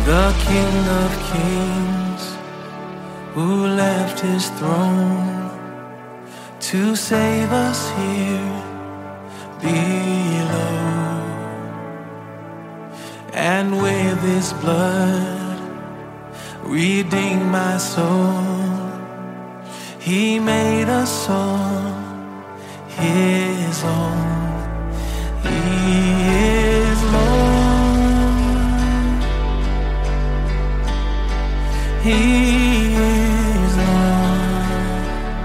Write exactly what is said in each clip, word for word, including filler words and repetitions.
the King of Kings, who left his throne to save us here below. And with his blood redeemed my soul. He made us all his own. He is Lord. He is Lord.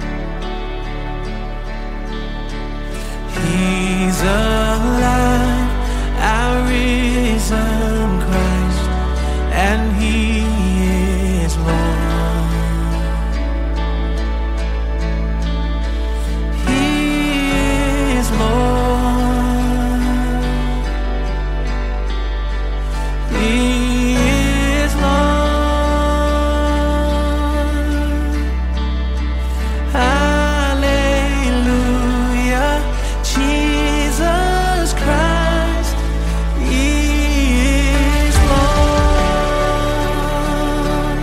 He's alive, our risen Christ, and he is Lord. He is Lord. He is Lord. Hallelujah, Jesus Christ, he is Lord.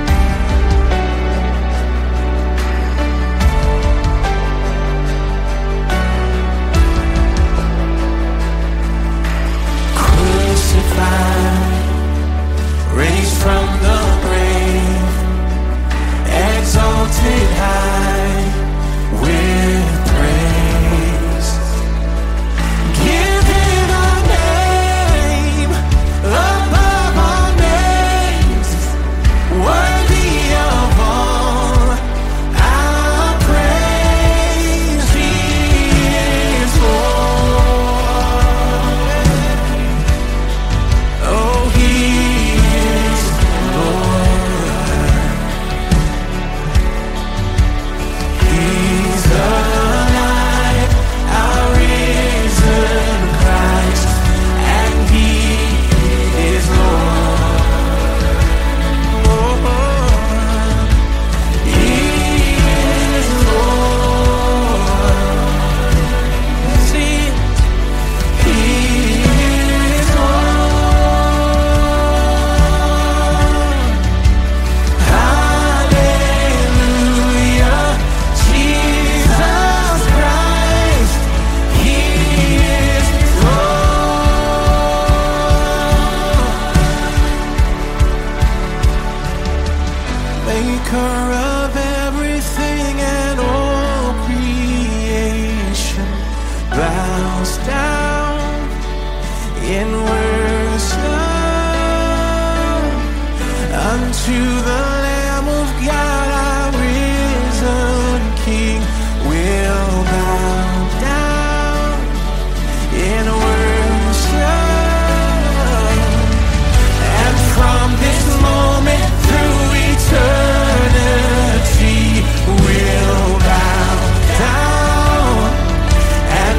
Crucified, raised from the grave, exalted high with praise. Give him a name above all names, worthy of all our praise. He is Lord. Oh, he is Lord. He's alive, our risen Christ, and he is Lord. Oh, he is Lord. See, he is Lord. Hallelujah, Jesus Christ, he is Lord. Maker of everything and all creation bows down in worship unto the Lamb of God, our risen King. Will bow down in worship, and from this moment through eternity, we'll bow down and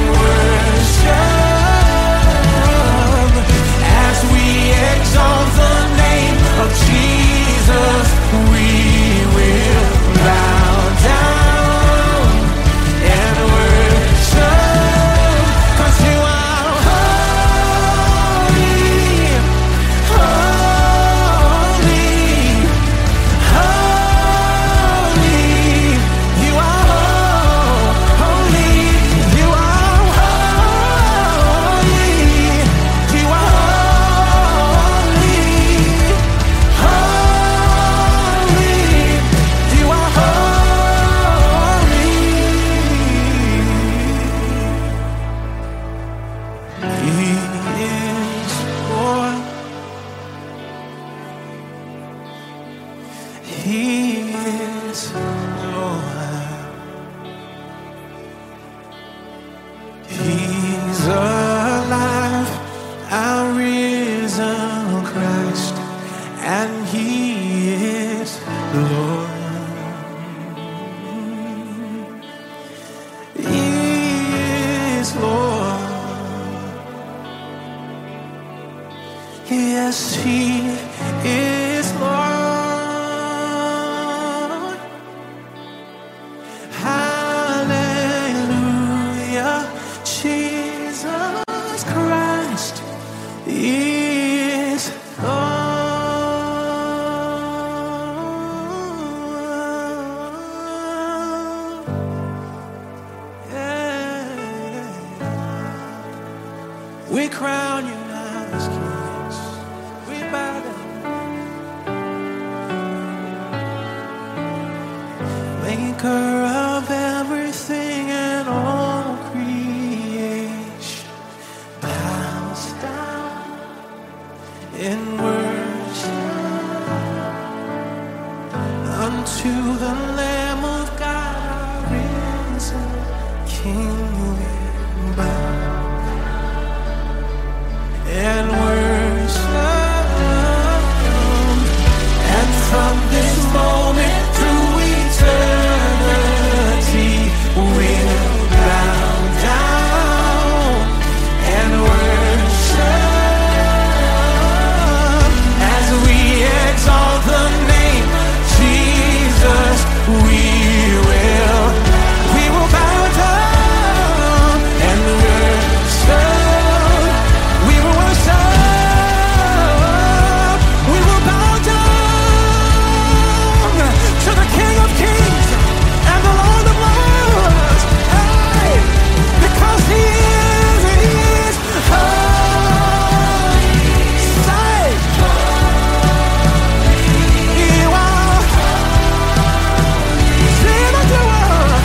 worship as we exalt the name of Jesus. We will bow down and worship, 'cause you are holy, holy, holy. You are holy. You are holy. You are holy, holy. You are holy. He is Lord. He is Lord. He's alive, our risen Christ, and he is Lord. He is Lord. Yes, he is Lord. Hallelujah, Jesus Christ is Lord. is King. We bow down. Maker of everything and all creation bows down in worship unto the Lamb of God, our risen King. We bow and worship, and from this moment through eternity, we'll bow down and worship as we exalt the name Jesus. We will, we will bow down and worship. We will worship. We will bow down to the King of Kings and the Lord of Lords. Hey, because He is, He is holy. Say, You are. Say that You are.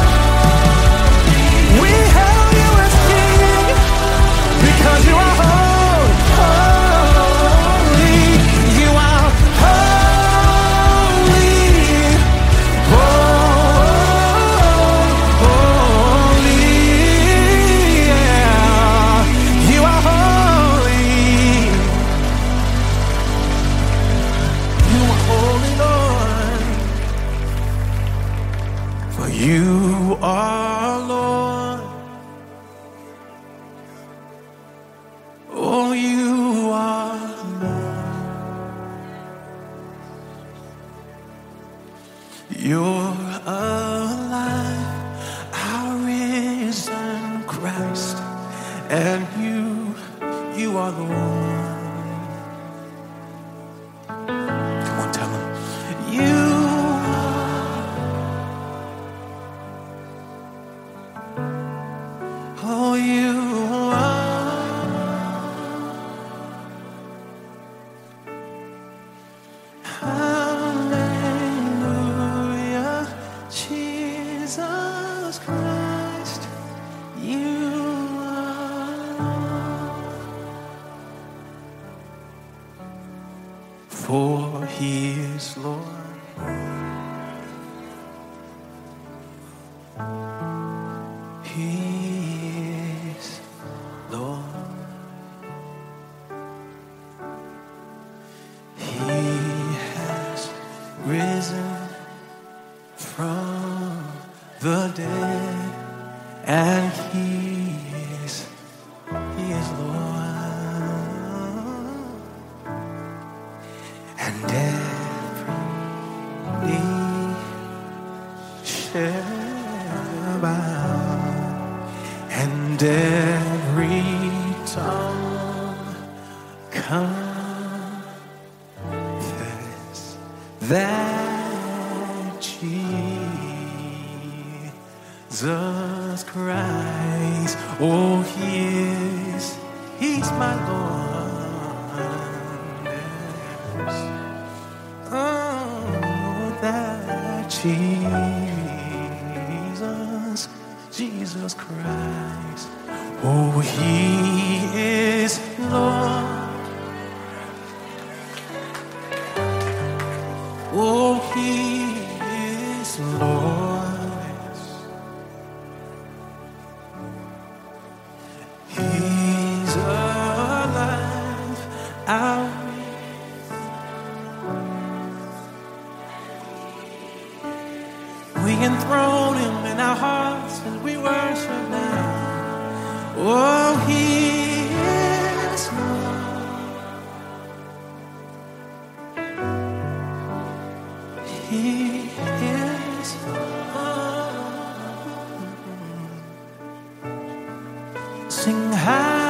We hail You as King because You are holy. Holy. You are holy. Holy, yeah. You are holy. You are holy, Lord. For You are Lord. Oh, You are Lord. You're alive, our risen Christ, and you, you are the one. Come on, tell him. You are, oh, you are. Hallelujah, Jesus Christ, You are. For He is Lord. He is Lord. He has risen from the dead, and He is, He is Lord. And every knee shall bow, and every tongue confess that Jesus Christ, oh, He is, He's my Lord. Yes. Oh, that Jesus, Jesus Christ, oh, He is Lord. Oh, He is Lord. He's alive, our we enthrone Him in our hearts and we worship now. Oh, He is Lord. He is Lord. Sing high.